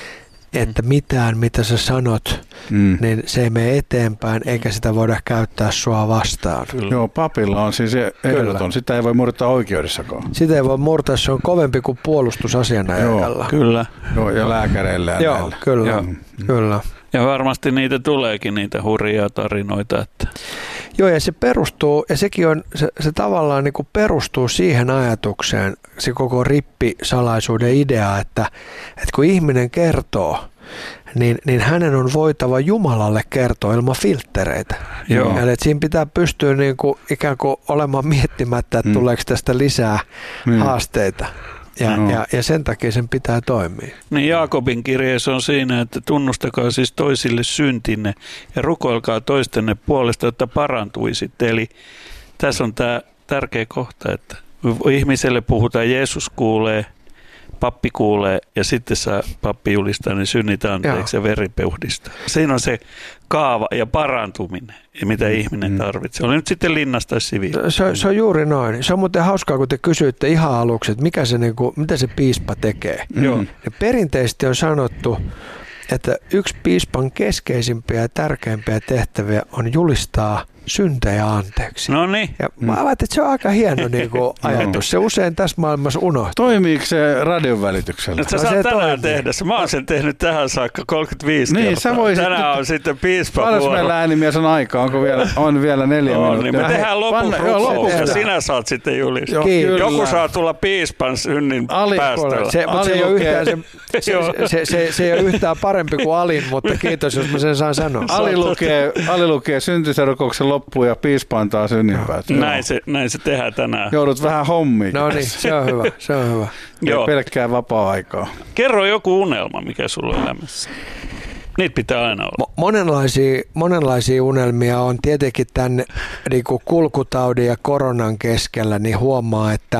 että mitään mitä sä sanot, mm. niin se ei mene eteenpäin eikä sitä voida käyttää sua vastaan. Kyllä. Joo, papilla on siis ehdoton. Sitä ei voi murtaa oikeudessakaan. Sitä ei voi murtaa, se on kovempi kuin puolustusasianajajalla. Joo, kyllä. Joo, ja lääkäreillä ja Joo, näillä. kyllä, Joo. kyllä. Ja varmasti niitä tuleekin, niitä hurjia tarinoita. Että. Joo, ja se perustuu, ja sekin on, se, se tavallaan niin kuin perustuu siihen ajatukseen, se koko rippisalaisuuden idea, että, että kun ihminen kertoo, niin, niin hänen on voitava Jumalalle kertoa ilman filttereitä. Joo. Eli että siinä pitää pystyä niin kuin, ikään kuin olemaan miettimättä, että mm. tuleeko tästä lisää mm. haasteita. Ja, no. ja, ja sen takia sen pitää toimia. Niin Jaakobin kirjeessä on siinä, että tunnustakaa siis toisille syntinne ja rukoilkaa toistenne puolesta, jotta parantuisitte. Eli tässä on tämä tärkeä kohta, että ihmiselle puhutaan, Jeesus kuulee, pappi kuulee ja sitten saa pappi julistaa ne synnit anteeksi ja veri puhdistaa. Siinä on se kaava ja parantuminen, mitä mm. ihminen tarvitsee. Oli nyt sitten linnasta tai siviili. Se, se on juuri noin. Se on muuten hauskaa, kun te kysyitte ihan aluksi, että mikä se, niin kuin, mitä se piispa tekee. Mm. Ja perinteisesti on sanottu, että yksi piispan keskeisimpiä ja tärkeimpiä tehtäviä on julistaa syntejä anteeksi. No niin. Ja mä ajattelin, että se on aika hieno niin kuin ajatus. Se usein tässä maailmassa unohtuu. Toimiiko se radion välityksellä? No, sä no, saat tänään toimii. tehdä. Mä oon sen tehnyt tähän saakka kolmekymmentäviisi niin, kertaa. Sä voisit tänään nyt... on sitten piispa vuoro. vuoro. Meillä äänimies on aikaa. Onko vielä, on vielä neljä on, minuuttia? Niin me tehdään lopuksi rukous ja tehdään. sinä saat sitten julistaa. Kiitos. Joku saa tulla piispan synnin Ali, päästöllä. Se, mutta se ei, ole yhtään, se, se, se, se, se ei ole yhtään parempi kuin Alin, mutta kiitos, jos mä sen saan sanoa. Ali lukee, Ali lukee syntysärukouksen loppuun ja piispa antaa synninpäästön. Näin se, näin se tehdään tänään. Joudut vähän hommiin. No niin, se on hyvä, se on hyvä. Joo. Pelkkää vapaa-aikaa. Kerro joku unelma, mikä sulla on elämässä. Niitä pitää aina olla. Monenlaisia, monenlaisia unelmia on tietenkin tämän niin kuin kulkutaudin ja koronan keskellä, niin huomaa, että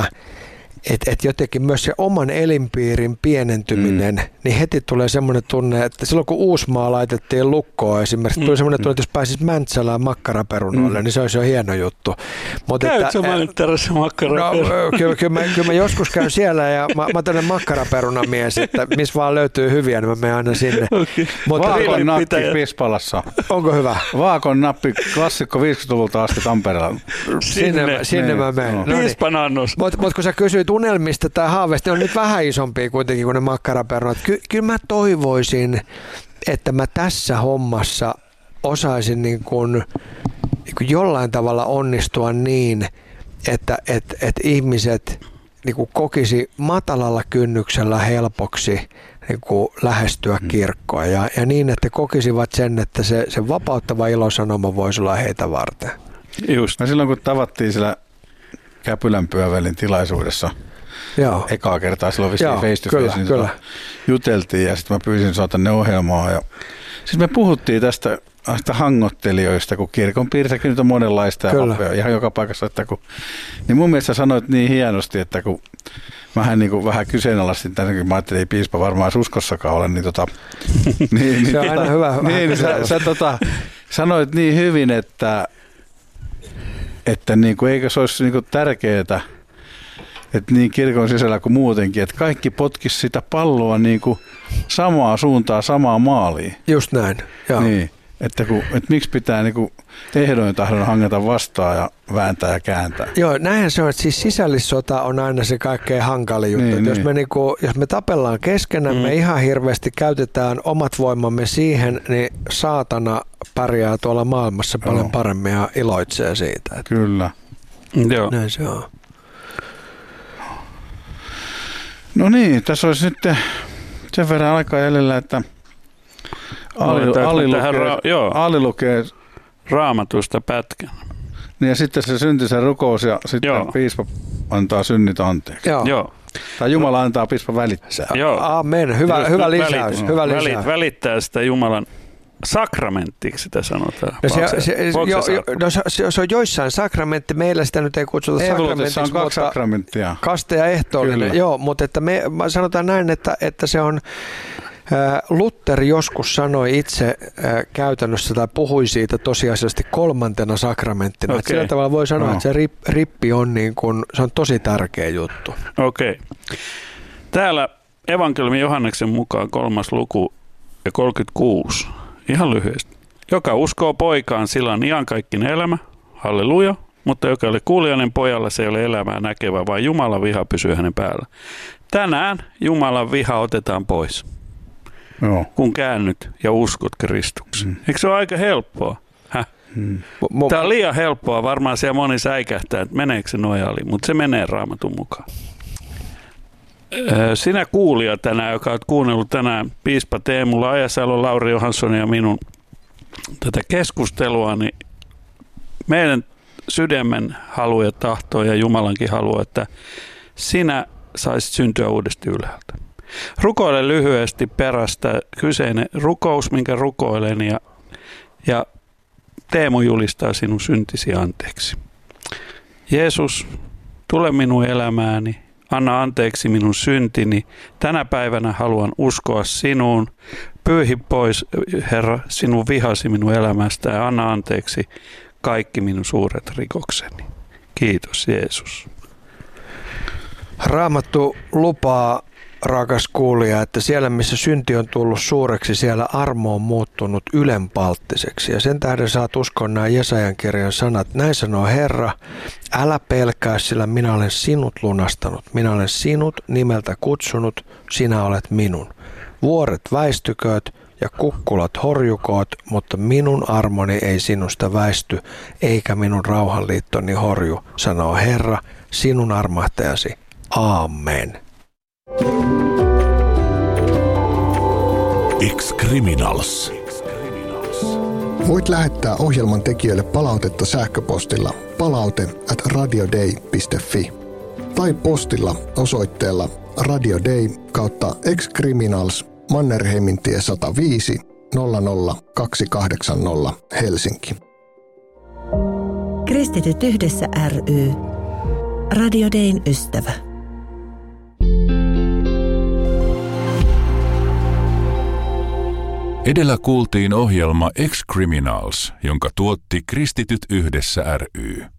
et, et jotenkin myös se oman elinpiirin pienentyminen, mm. niin heti tulee semmoinen tunne, että silloin kun Uusmaa laitettiin lukkoon esimerkiksi, mm. tuli semmoinen tunne, että jos pääsis Mäntsälään makkaraperunoille, mm. niin se olisi jo hieno juttu. Käytkö sä Mänttärässä makkaraperunoille? No, kyllä, kyllä, mä, kyllä mä joskus käyn siellä ja mä, mä oon tämmöinen makkaraperunamies, että missä vaan löytyy hyviä, niin mä menen aina sinne. Okay. Mutta Vaakon nappi Pispalassa. Onko hyvä? Vaakon nappi, klassikko viisikymmentäluvulta asti Tampereella. Sinne, sinne, sinne mä menen. No. No Piispan annos. Mutta mut kun sä kysyit unelmista tai haaveista, on nyt vähän isompia kuitenkin kuin ne makkaraperunat. Ky- kyllä mä toivoisin, että mä tässä hommassa osaisin niin kuin, niin kuin jollain tavalla onnistua niin, että et, et ihmiset niin kuin kokisi matalalla kynnyksellä helpoksi niin kuin lähestyä kirkkoa ja, ja niin, että kokisivat sen, että se, se vapauttava ilosanoma voisi olla heitä varten. Just. Mä silloin kun tavattiin siellä Käpylän pyövelin tilaisuudessa, Joo. ekaa kertaa silloin vissiin Joo, face to kyllä, face, niin juteltiin ja sitten mä pyysin sua tänne ohjelmaan. Ja sitten me puhuttiin tästä näistä hangottelijoista, kun kirkon piirissäkin nyt on monenlaista ja pappeja, ihan joka paikassa. Että kun, niin mun mielestä sanoit niin hienosti, että kun mähän niin kuin vähän kyseenalaistin tännekin, mä ajattelin, ei piispa varmaan uskossakaan ole, niin tota... niin, niin, se on aina tota, hyvä. Niin, sä, sä tota, sanoit niin hyvin, että, että niin kuin, eikö se olisi niin kuin tärkeää, että niin kirkon sisällä kuin muutenkin, että kaikki potkisi sitä palloa niin kuin samaa suuntaa, samaa maaliin. Just näin, joo. Niin, että, kun, että miksi pitää niin kuin ehdoin tahdon hangata vastaan ja vääntää ja kääntää. Joo, näinhän se on, että siis sisällissota on aina se kaikkein hankalin juttu. Niin, jos, niin. Me niinku, jos me tapellaan keskenämme, mm. ihan hirveästi käytetään omat voimamme siihen, niin saatana pärjää tuolla maailmassa paljon Joo. paremmin ja iloitsee siitä. Että Kyllä. Joo. näin se on. No niin, tässä olisi nyt sen verran aikaa jäljellä, että Ali, Ali, lukee, ra- joo. Ali lukee Raamatusta pätkän. niin ja sitten se syntisen rukous ja sitten Joo. piispa antaa synnit anteeksi. Joo. Joo. Tai Jumala antaa piispa välittää. Joo. Amen. Hyvä, Just hyvä nyt lisäys. välit- Hyvä välit- lisäys. Välittää sitä Jumalan sakramentiksi sitä sanotaan. No se, Voiko se, voiko jo, se jo, no se, se, se on joissain sakramentti, meillä sitä nyt ei kutsuta Evoluutissa sakramentiksi, on kaksi mutta sakramenttia. kaste ja ehtoollinen. Kyllä. Joo, mutta että me sanotaan näin, että, että se on Luther joskus sanoi itse käytännössä tai puhui siitä tosiasiallisesti kolmantena sakramenttina. Okay. Että sillä tavalla voi sanoa, No. että se rippi on, niin kuin, se on tosi tärkeä juttu. Okei. Okay. Täällä evankeliumin Johanneksen mukaan kolmas luku ja kolmekymmentäkuusi. Ihan lyhyesti. Joka uskoo poikaan, sillä on iankaikkinen elämä. Halleluja. Mutta joka oli kuulijainen pojalla, se ei ole elämää näkevä, vaan Jumalan viha pysyy hänen päällä. Tänään Jumalan viha otetaan pois. Joo. Kun käännyt ja uskot Kristuksen. Mm. Eikö se ole aika helppoa? Häh? Mm. Tämä on liian helppoa. Varmaan siellä moni säikähtää, että meneekö se nojali, mutta se menee Raamatun mukaan. Sinä kuulija tänään, joka olet kuunnellut tänään piispa Teemu Laajasalo, Lauri Johansson ja minun tätä keskustelua, niin meidän sydämen halu ja tahto ja Jumalankin halu, että sinä saisit syntyä uudesti ylhäältä. Rukoile lyhyesti perästä kyseinen rukous, minkä rukoilen, ja, ja Teemu julistaa sinun syntisi anteeksi. Jeesus, tule minun elämääni, anna anteeksi minun syntini. Tänä päivänä haluan uskoa sinuun. Pyyhi pois, Herra, sinun vihasi minun elämästä ja anna anteeksi kaikki minun suuret rikokseni. Kiitos, Jeesus. Raamattu lupaa, rakas kuulija, että siellä missä synti on tullut suureksi, siellä armo on muuttunut ylenpalttiseksi. Ja sen tähden saat uskoa nämä Jesajan kirjan sanat. Näin sanoo Herra, älä pelkää, sillä minä olen sinut lunastanut. Minä olen sinut nimeltä kutsunut, sinä olet minun. Vuoret väistykööt ja kukkulat horjukoot, mutta minun armoni ei sinusta väisty, eikä minun rauhanliittoni horju, sanoo Herra, sinun armahtajasi. Amen. Ex-Criminals. Voit lähettää ohjelman tekijöille palautetta sähköpostilla palaute at radiodei piste fi tai postilla osoitteella radiodei kautta Ex-Criminals Mannerheimintie sata viisi nolla nolla kaksi kahdeksan nolla Helsinki. Kristityt yhdessä ry. Radio Dayn ystävä. Edellä kuultiin ohjelma Ex-Criminals, jonka tuotti Kristityt yhdessä ry.